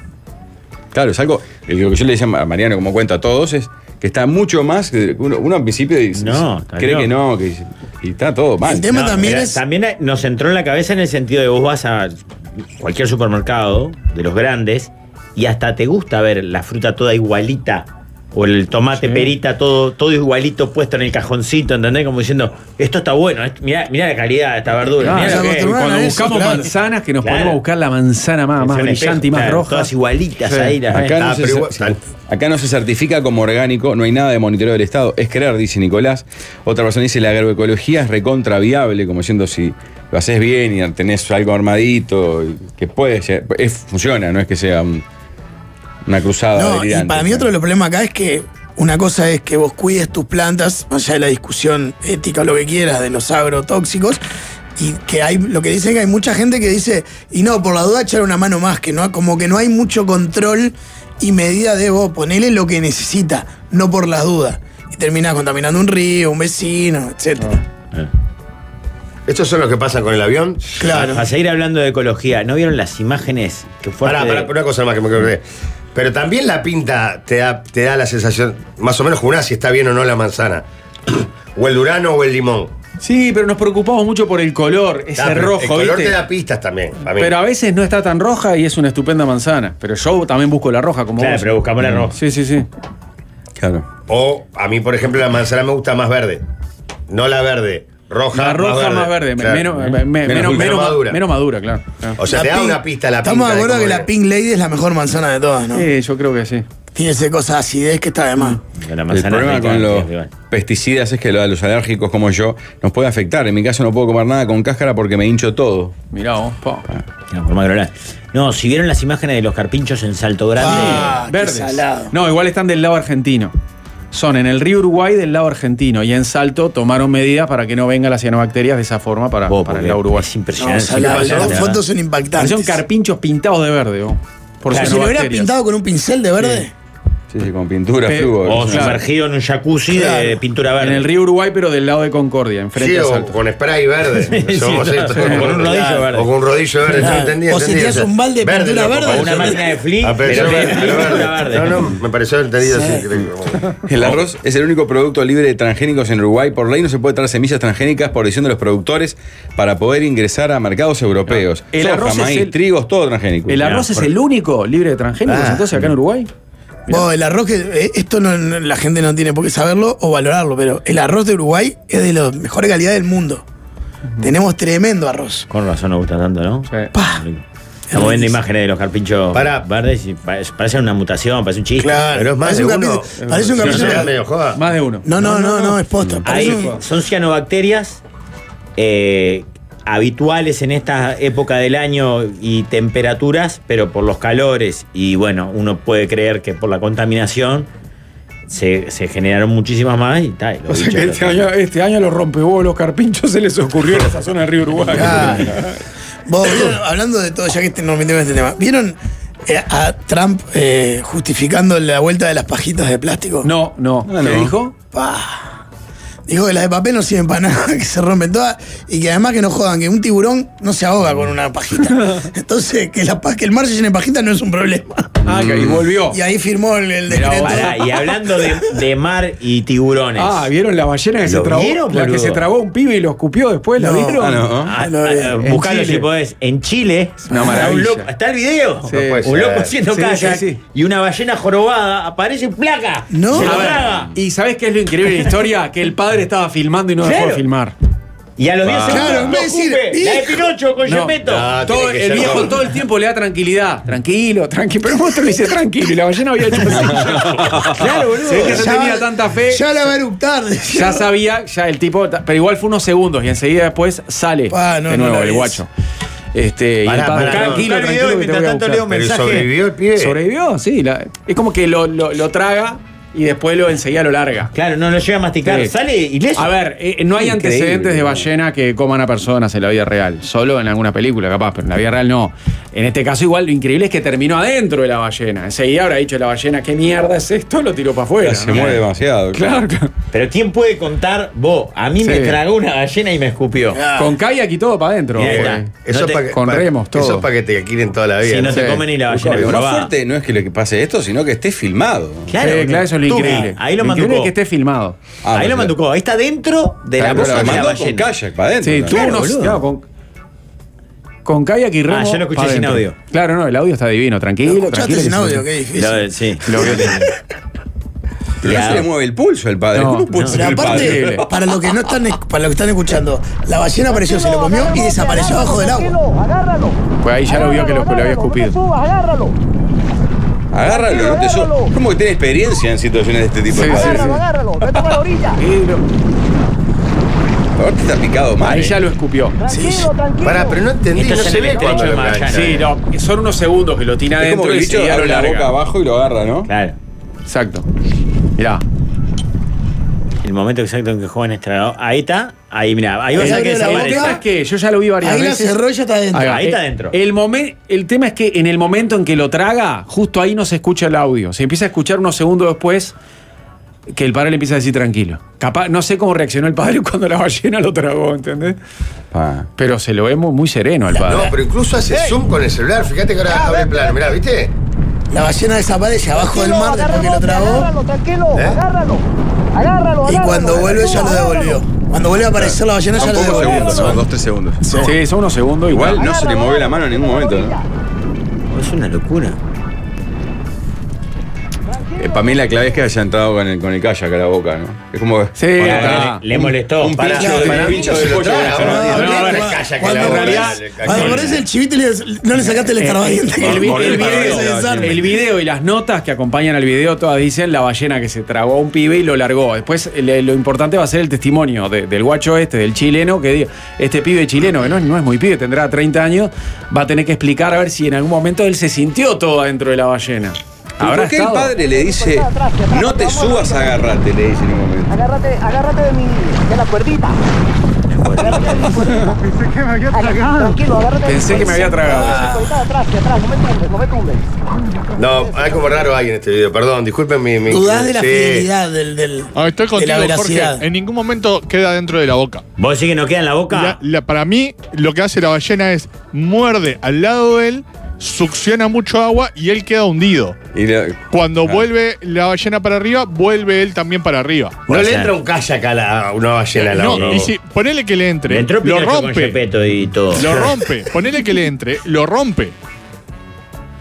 Claro, es algo, lo que yo le decía a Mariano, como cuento a todos, es que está mucho más, que uno, uno al principio dice- No, está cree loco. que no, que, y está todo mal. El tema No, también mira, es. también hay- nos entró en la cabeza en el sentido de vos vas a cualquier supermercado de los grandes y hasta te gusta ver la fruta toda igualita o el tomate Sí. perita todo, todo igualito puesto en el cajoncito, ¿entendés? Como diciendo, esto está bueno, esto- mirá, mirá la calidad de esta verdura. Claro, mirá se lo que es. acostumbran cuando a eso, buscamos claro. manzanas, que nos Claro. ponemos a buscar la manzana más, más Son brillante y más espejos, roja. Todas igualitas Sí. ahí. las ves. Acá no, Ah, se, pero cer- igual- sí. Acá no se certifica como orgánico, no hay nada de monitoreo del Estado. Es creer, dice Nicolás. Otra persona dice, la agroecología es recontra viable, como diciendo si lo haces bien y tenés algo armadito, y que puede ser, es, funciona, no es que sea un- una cruzada No, y delirante. para mí otro de los problemas acá es que una cosa es que vos cuides tus plantas, más allá de la discusión ética o lo que quieras de los agrotóxicos, y que hay, lo que dicen que hay mucha gente que dice, y no, por la duda echar una mano más, que no, como que no hay mucho control y medida de vos, ponele lo que necesita, no por las dudas. Y terminás contaminando un río, un vecino, etcétera. Eh. Estos son los que pasan con el avión. Claro. Para seguir hablando de ecología, ¿no vieron las imágenes que fue Pará, hace pará, de- una cosa más que me acordé. Pero también la pinta te da, te da la sensación, más o menos jurá si está bien o no la manzana. O el durazno o el limón. Sí, pero nos preocupamos mucho por el color, ese Ah, pero rojo, el color ¿viste? te da pistas también. para mí. Pero a veces no está tan roja y es una estupenda manzana. Pero yo también busco la roja como Claro, vos. pero buscamos la roja. Sí, sí, sí. Claro. O a mí, por ejemplo, la manzana me gusta más verde. No la verde. Roja, La roja más verde, Claro. menos, me- me- menos, menos menos madura. Menos madura, claro. claro. O sea, La te da pink- una pista la Estamos pinta de acuerdo cómo que la es. Pink Lady es la mejor manzana de todas, ¿no? Sí, yo creo que sí. Tiene ese cosa de acidez que está de más. La El manzana problema rica, con los sí, igual. pesticidas es que lo- a los alérgicos como yo nos puede afectar. En mi caso no puedo comer nada con cáscara porque me hincho todo. Mirá vos, pa. No, por más grosera. No, si vieron las imágenes de los carpinchos en Salto Grande. Ah, qué Verdes. salado. No, igual están del lado argentino. Son en el río Uruguay del lado argentino y en Salto tomaron medidas para que no vengan las cianobacterias de esa forma para, Vos, para el porque lado Uruguay. Es No, impresionante. salado. pasó? Las La fotos son Pero impactantes. son carpinchos pintados de verde, vos. Por Claro, Si lo hubiera cianobacterias. pintado con un pincel de verde, Sí, sí, con pintura, Pe- flujo. O Es una- claro. sumergido en un jacuzzi de Claro. pintura En verde. el río Uruguay, pero del lado de Concordia, enfrente Sí, a o Salto. con spray verde. Sí, Somos claro, estos. con un rodillo verde. O con un rodillo verde. Claro. Yo entendí, O si entendí, tenías un balde de pintura loco, verde, O pareció- una máquina de flip, Ah, pero pero yo- de pero pintura verde. No, no, me pareció entendido así. que- El arroz es el único producto libre de transgénicos en Uruguay. Por ley no se puede traer semillas transgénicas por decisión de los productores para poder ingresar a mercados europeos. El Soja, arroz es maíz, el- trigos, todo transgénico. ¿El arroz es el único libre de transgénicos Ah. entonces acá en Uruguay? vos, el arroz que. eh, Esto no, no- la gente no tiene por qué saberlo o valorarlo, pero el arroz de Uruguay es de la mejor calidad del mundo. Tenemos tremendo arroz. Con razón nos gusta tanto, ¿no? Sí. Pa. Estamos viendo imágenes de los carpinchos Pará. verdes y parece, parece una mutación, parece un chiste. Claro, Pero es más parece de un uno. capítulo- parece un Sí, capítulo- sí, es medio joda. Más de uno. No, no, no, no, es posta. Ahí Parece un- son cianobacterias eh, habituales en esta época del año y temperaturas, pero por los calores y bueno, uno puede creer que por la contaminación se, se generaron muchísimas más y tal. O sea que este año, este año los rompehuevos, los carpinchos se les ocurrió en esa zona del río Uruguay. Ah. Vos, ¿vieron? Hablando de todo, ya que este- nos metemos en este tema, ¿vieron eh, a Trump eh, justificando la vuelta de las pajitas de plástico? No, no. Ah, ¿Qué no. dijo? Pa. Dijo que las de papel no sirven para nada, que se rompen todas y que además que no jodan, que un tiburón no se ahoga con una pajita. Entonces, que, la, pa- que el mar se llene de pajitas no es un problema. Ah, que ahí volvió. Y ahí firmó el, el Mirá decreto. vos. Pará, y hablando de, de mar y tiburones. Ah, ¿vieron la ballena que se ¿Lo tragó? vieron, la que boludo? se tragó un pibe y lo escupió después, ¿la No. vieron? Ah, no. Ah, lo vi. ah, En buscalo Chile. si podés. En Chile. una está maravilla. un loco- ¿Está el video? Sí. No puede Un loco ser. haciendo Sí, kayak sí, sí. y una ballena jorobada aparece en placa. No. Se lo A ver, traga. ¿Y sabés qué es lo increíble de la historia? Que el padre estaba filmando y no dejó Claro. de filmar. Y a los diez Ah. segundos, Claro, en vez de no decir, escupe, la de "Hijo". Pinocho con No. Gepetto. No, Todo, tiene que el ser viejo doble. todo el tiempo le da tranquilidad. Tranquilo, tranquilo. Pero el monstruo le dice tranquilo. Y la ballena había hecho así. Claro, boludo. Se ve que no Ya tenía va- tanta fe. Ya la va a eructar. decía. Ya sabía, ya el tipo. Pero igual fue unos segundos y enseguida después sale Pa, no, de no nuevo la el vi guacho. Este, y Pará, el padre, pará, no. tranquilo, Buscá el tranquilo. video y que te mientras voy a tanto buscar. leo un Pero mensaje. sobrevivió el pibe. Sobrevivió, sí. la- es como que lo, lo, lo traga y después lo enseguida lo larga. Claro, no lo llega a masticar. Sí. Sale ileso. A ver, eh, no hay Increíble, antecedentes de boludo. ballena que coman a personas en la vida real. Solo en alguna película, capaz, pero en la vida real no. En este caso, igual, lo increíble es que terminó adentro de la ballena. Enseguida habrá dicho la ballena, ¿qué mierda es esto? Lo tiró para afuera. Se ¿no? mueve demasiado. Claro, claro. Pero ¿quién puede contar? Vos, a mí me Sí. tragó una ballena y me escupió. Ah. Con kayak y todo para adentro. Mirá, fue. está. Eso No es te- pa' que- con pa- remos, todo. Eso es para que te quieren toda la vida. Si no te Sí. comen ni la ballena Lo más jorobada. fuerte no es que lo que pase esto, sino que esté filmado. Claro, Sí, claro, eso es lo tú, increíble. Ahí lo increíble manducó. es que esté filmado. Ah, ahí lo pero- manducó. Ahí está dentro de la Claro, boca lo de la mandó con ballena. kayak para adentro. Sí, ¿no? tuvo Claro, unos. boludo. claro, con, con kayak y remo. Ah, yo lo escuché pa' sin adentro. audio. Claro, no, el audio está divino, tranquilo. Lo escuchaste tranquilo, sin que audio, se- qué difícil. Lo- sí. Lo vio Pero no se le mueve el pulso al padre. No, ¿Cómo puede no. ser Pero el aparte, padre? para los que no están, para los que están escuchando, la ballena apareció, se lo comió y desapareció abajo del agua. Agárralo. Pues ahí ya lo vio que lo, lo había escupido. Agárralo. Agárralo, no te so- ¿Cómo que tiene experiencia en situaciones de este tipo Sí, de sí, padres? sí. Agárralo. Vete para la orilla. Y lo- Ahora te está picado mal. ahí eh. ya lo escupió. Tranquilo, tranquilo. Pará, pero no entendí, Esto no es se en el ve cuando estrecho de lo Magallanes. engancha. Sí, no, son unos segundos que lo tira Es como adentro que el y bicho enseguida lo abre la larga. boca abajo y lo agarra, ¿no? Claro. Exacto. Mirá. El momento exacto en que joven estragó. Ahí está. Ahí, mirá. Ahí vas Ahí a ver que abrió la desaparece. boca. ¿Sabes qué? Yo ya lo vi varias Ahí la veces. cerró y ya está adentro. va. Ahí está Eh, adentro. El, momen- el tema es que en el momento en que lo traga, justo ahí no se escucha el audio. Se empieza a escuchar unos segundos después que el padre le empieza a decir tranquilo. Capaz, no sé cómo reaccionó el padre cuando la ballena lo tragó, ¿entendés? Pa. Pero se lo ve muy, muy sereno al No, padre. pero incluso hace zoom con el celular. Fíjate que ahora abre el plano. Mirá, ¿viste? La ballena desaparece abajo del mar después que lo Agárralo, tragó Agárralo, tranquilo. ¿Eh? Agárralo. Agárralo, y agárralo. cuando vuelve ya lo Agárralo. devolvió. Cuando vuelve a aparecer la ballena ya Son lo pocos devolvió. segundos, ¿no? Son- Dos, tres segundos. Sí, son unos segundos igual. Igual no se le movió la mano en ningún momento, ¿no? Es una locura. Eh, para mí la clave es que haya entrado con el, con el kayak a la boca, ¿no? Es como. Sí, Pará, está. le, le molestó. Un Pará. pincho de, para un mí pincho no de se lo pollo. traga, ¿no? no, No, no, no, no, cuando- calla, que cuando la boca aparece- le- cuando aparece el chivito y le- no le sacaste el escarbadiente. El, vi- Morder el para video, ver si desarme. el video y las notas que acompañan al video todas dicen la ballena que se tragó a un pibe y lo largó. Después le- lo importante va a ser el testimonio de- del guacho este, del chileno, que diga, este pibe chileno, que no, es- no es muy pibe, tendrá treinta años, va a tener que explicar a ver si en algún momento él se sintió todo adentro de la ballena. ¿Pero ¿Habrá ¿Por qué el estado? padre le dice, no te subas, agárrate? Le dice en un momento. Agárrate, agárrate de mi, de la cuerdita. Agárrate de mi cuerdita. Pensé que me había tragado. Tranquilo, agárrate de mi Pensé que me había tragado. cuerdita. Cuerdita de atrás, de atrás, no me tumbes, no me tumbes. No, hay como raro ahí en este video. Perdón, disculpen mi. mi Dudás de la sí. fidelidad del, del- Ah, estoy de contigo, la veracidad. Jorge. En ningún momento queda dentro de la boca. ¿Vos decís que no queda en la boca? La- la- para mí, lo que hace la ballena es muerde al lado de él, succiona mucho agua y él queda hundido. Y la- Cuando Ah. vuelve la ballena para arriba, vuelve él también para arriba. No Puede le ser. entra un kayak a la, una ballena a la No, boca. y si ponele que le entre, Le entró lo Pinocho con rompe, Gepetto y todo. lo rompe, ponele que le entre, lo rompe.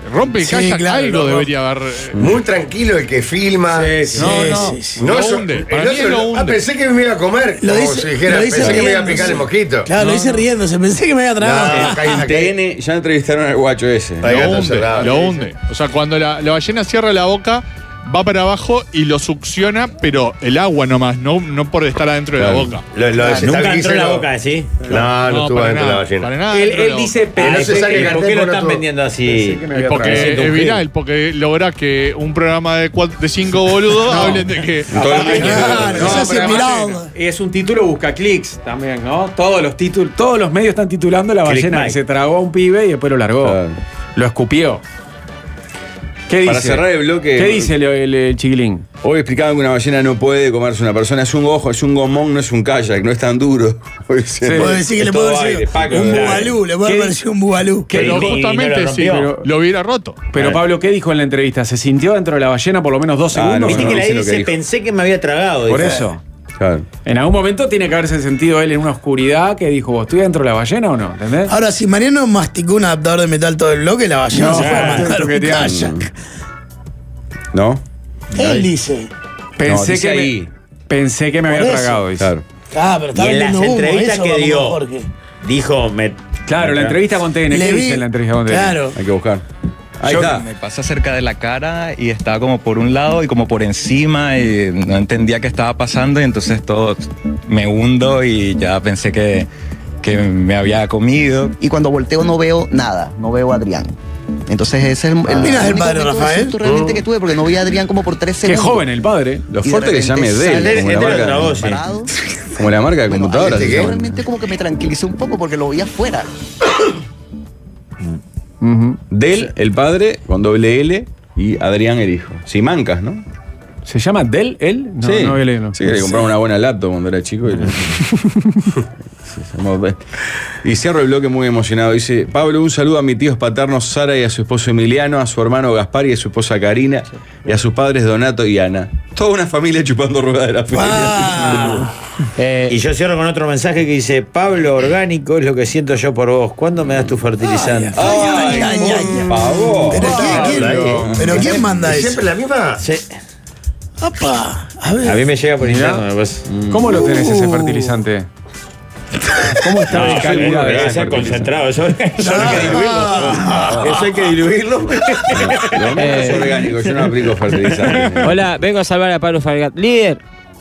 rompe el Sí, kayak, claro, algo lo debería haber. eh, Muy tranquilo el que filma. Sí, sí. No, Sí, no. sí, sí. No, Lo eso- hunde. el Para mí otro- lo ah, hunde. pensé que me iba a comer. Lo como dice, si dijera, lo dice pensé que me iba a riéndose. picar el mosquito. Claro, lo dice riéndose. Pensé que me había tragado. No, cállate. En T N ya entrevistaron al guacho ese. Ahí Lo gato hunde, cerrado, lo sí, sí. hunde. O sea, cuando la, la ballena cierra la boca, va para abajo y lo succiona, pero el agua nomás, no, no por estar adentro de Claro. la boca. Lo, lo Nunca desestabiliza entró en la lo- boca, ¿sí? No, no, estuvo para adentro de la nada, ballena. para nada Él, dentro de él la dice, Pero no se pensé saque que- el ¿Por cartel qué lo con están otro- vendiendo pensé así? que me había Porque tragado. es viral, porque logra que un programa de, cuatro, de cinco boludos hablen de que. Todo el mundo. Claro, No, se hace pero además mirado. es un título busca clics también, ¿no? Todos los títulos, todos los medios están titulando la Click ballena Mike. que se tragó a un pibe y después lo largó. Claro. Lo escupió. ¿Qué dice? Para cerrar el bloque. ¿Qué dice el, el- el chiquilín? Hoy explicaban que una ballena no puede comerse una persona. Es un ojo, es un gomón, no es un kayak, no es tan duro. Hoy se- Sí. Puedo decir que Es le puedo todo decir aire, Paco, un claro. bubalú, le puedo ¿Qué- haber parecido un bubalú. ¿Qué Pero Y- y no justamente lo sí, rompió. lo hubiera roto. Pero Pablo, ¿qué dijo en la entrevista? ¿Se sintió dentro de la ballena por lo menos dos Ah, segundos? no, Viste ¿o que no? la sé lo que dice, dijo. pensé que me había tragado. Por dijo. eso. Claro. En algún momento tiene que haberse sentido él en una oscuridad que dijo, ¿vos estoy dentro de la ballena o no? ¿Entendés? Ahora, si Mariano masticó un adaptador de metal todo el bloque, la ballena No, se puede ah, mandar un toqueteando. kayak. ¿No? Él dice. Pensé, dice que ahí. me, pensé que me Por había eso. tragado, dice. Claro. Ah, pero Y está en las vendiendo humo, entrevistas eso que vamos dio, con Jorge. dijo. Me, Claro, me la tra- entrevista con T N. Le ¿Qué vi- dice en la entrevista con T N? Claro. Hay que buscar. Ahí Yo- está. Me pasó cerca de la cara y estaba como por un lado y como por encima y no entendía qué estaba pasando y entonces todo me hundo y ya pensé que, que me había comido. Y cuando volteo no veo nada, no veo a Adrián. Entonces ese es el, el ¿Opinas del único padre momento de Rafael? susto realmente que tuve porque no vi a Adrián como por tres Qué segundos. joven el padre. Lo Y de fuerte que se llame repente Dell, sale- como la Este lo marca, tragó, sí. Parado. como la marca de Bueno, computadoras. ahí se yo llama. realmente como que me tranquilicé un poco porque lo vi afuera. Ujú. Dell, el padre, con doble L, y Adrián, el hijo. Simancas, ¿no? ¿Se llama Dell él? No, sí, no había leído. sí, que le compramos una buena laptop cuando era chico. Y, le- Sí, se llamó Dell. Y cierro el bloque muy emocionado. Dice, Pablo, un saludo a mis tíos paternos Sara y a su esposo Emiliano, a su hermano Gaspar y a su esposa Karina, y a sus padres Donato y Ana. Toda una familia chupando rueda de la feria. Ah, Eh, Y yo cierro con otro mensaje que dice: Pablo, orgánico es lo que siento yo por vos. ¿Cuándo me das tu fertilizante? ay, ay, ay, ay. Por favor. Pero ¿quién, quién- Pablo, ahí. pero ¿quién manda ¿Es eso? ¿Siempre la misma? Sí. Opa, a ver. A mí me llega por Mirá. interno. después. ¿Cómo lo tenés ese Uh. fertilizante? ¿Cómo está No, de calidad debe ese ser fertilizante? concentrado. Eso, eso hay que diluirlo. Eso hay que diluirlo. Lo mío es orgánico, yo no aplico fertilizante. Hola, vengo a salvar a Pablo Falgat. Líder,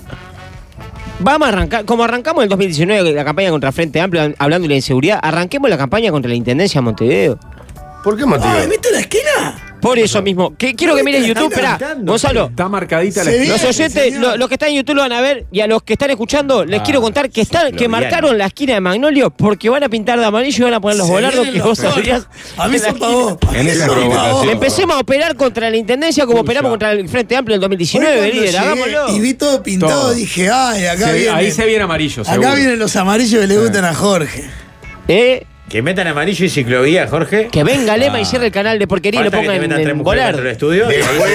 vamos a arrancar, como arrancamos en el dos mil diecinueve la campaña contra Frente Amplio, hablando de la inseguridad, arranquemos la campaña contra la Intendencia de Montevideo. ¿Por qué motivo? Ay, ¿viste la esquina? Por eso mismo. Que, quiero que miren YouTube, Están esperá, cantando. Gonzalo. Está marcadita la Se esquina. Los Bien, oyentes, señor. lo- los que están en YouTube lo van a ver y a los que están escuchando les Ah, quiero contar que están, que Floriano. marcaron la esquina de Magnolio porque van a pintar de amarillo y van a poner los Se volardos vienen que los vos toros. sabrías. A mí en la son pa' vos. esquina. A En mí esa son pa' vos. provocación. Empecemos a operar contra la Intendencia como operamos contra el Frente Amplio en el dos mil Hoy diecinueve, cuando líder, llegué hagámoslo. Y vi todo pintado, Todo. dije, ay, acá Se ve- viene. ahí se viene amarillo, Acá seguro. vienen los amarillos que le gustan a Jorge. Eh, Que metan amarillo y ciclovía, Jorge. que venga Lema y cierre el canal de porquería y lo Falta que ponga te en, metan tres en mujeres volar. dentro del estudio.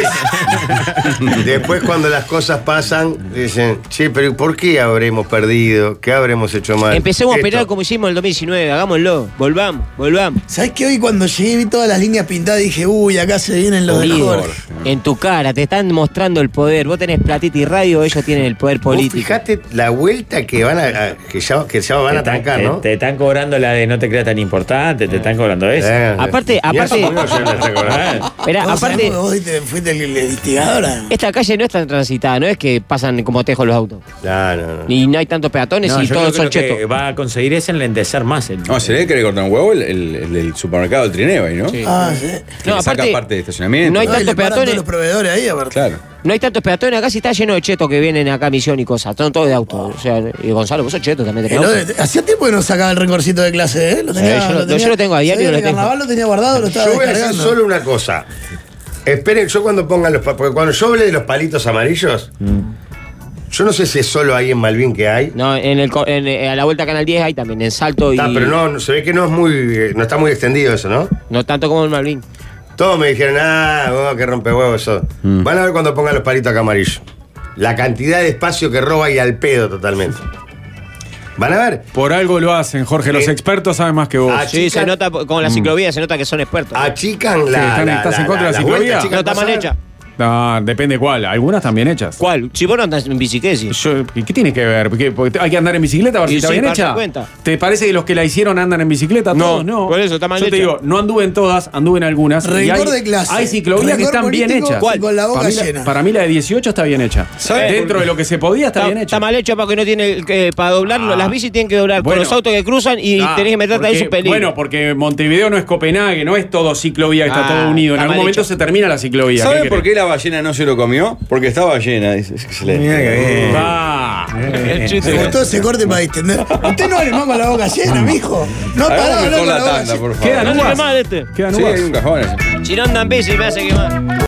Después, después cuando las cosas pasan, dicen, che, pero ¿por qué habremos perdido? ¿Qué habremos hecho mal? Empecemos a Esto. operar como hicimos en el dos mil diecinueve, hagámoslo. Volvamos, volvamos. ¿Sabes qué? Hoy cuando llegué vi todas las líneas pintadas dije, uy, acá se vienen los de Líder, Jorge. en tu cara, te están mostrando el poder. Vos tenés platita y radio, ellos tienen el poder Vos político. fijate la vuelta que van a, a- que ya, que ya van a Te están- trancar, te- ¿no? Te están cobrando la de no te creas tan importante, te están cobrando eso. Eh, Aparte- y eso aparte- por eso ya la están cobrando. Esperá, ¿Vos aparte, sabés porque vos te- fuiste el, el investigador? esta calle no es tan transitada, no es que pasan como tejos los autos. No, no, no. Y no hay tantos peatones No, y yo todos creo son que lo que chetos. va a conseguir es enlentecer más. El, No, se le quiere cortar un huevo el, el, el del supermercado del Trineo ahí, ¿no? Sí. Ah, sí. Que No, le saca aparte, parte de estacionamiento. no hay No, y tantos le paran peatones. todos los proveedores ahí, aparte. Claro. No hay tantos peatones acá, si está lleno de chetos que vienen acá a Misión y cosas. Son todos de autos. O sea, y Gonzalo, vos sos cheto también. Eh, tenés lo auto. de- Hacía tiempo que no sacaba el recorcito de clase, ¿eh? Lo tenía, Eh, yo lo- tenía- yo lo tengo a diario, ¿sabés? lo El tengo. carnaval lo tenía guardado, lo estaba Yo voy a hacer descargando. solo una cosa. Esperen, yo cuando pongan los pa- porque cuando yo hable de los palitos amarillos, yo no sé si es solo ahí en Malvin que hay. No, en el, co- en, eh, a la vuelta Canal diez hay también, en Salto y. Ah, pero no, no- se ve que no es muy, eh, no está muy extendido eso, ¿no? No tanto como en Malvin. Todos me dijeron, ah, vos, que rompe huevos eso. Van a ver cuando pongan los palitos acá amarillos. La cantidad de espacio que roba y al pedo totalmente. Van a ver. Por algo lo hacen, Jorge. Los Sí. expertos saben más que vos. Ah, Sí, se Achican- nota, con la ciclovía se nota que son expertos. Achican Sí, la. están- la- ¿estás en la- contra de la las ciclovía? vueltas, achican No está mal pasadas. hecha. No, depende cuál. Algunas están bien hechas. ¿Cuál? Si vos no andás en bicicleta. Yo- ¿y ¿Qué tiene que ver? Porque, porque hay que andar en bicicleta a ver Y si está sí, bien para hecha. darse cuenta. ¿Te parece que los que la hicieron andan en bicicleta? No, Todos no. por eso está mal Yo te hecha. digo, no anduve en todas, anduve en algunas. y Rencor hay, de clase. Hay ciclovías que Rencor están bien político hechas. y con la boca para, mí, la- llena. para mí la de dieciocho está bien hecha. ¿Sabe Dentro por- de lo que se podía está, Está, bien hecha. está mal hecho porque no tiene que para doblarlo. Ah. Las bicis tienen que doblar Bueno. con los autos que cruzan y Ah, tenés que meterte ahí porque- su peligro. Bueno, porque Montevideo no es Copenhague, no es todo ciclovía, que está Ah, todo unido. En está algún mal momento hecho. se termina la ciclovía. ¿Saben ¿Qué por querés? qué la ballena no se lo comió? Porque estaba llena. Es, es excelente. Mira que bien. Ah. Me gustó ese corte para distender. Usted no hable más con la boca llena, mijo. No Hagamos pará de hablar mejor con la la boca tanda, llena. por favor. Quedan no se uvas. quema de este. Quedan Sí, uvas. hay un cajón ese. Si no andan bici me hace quemar.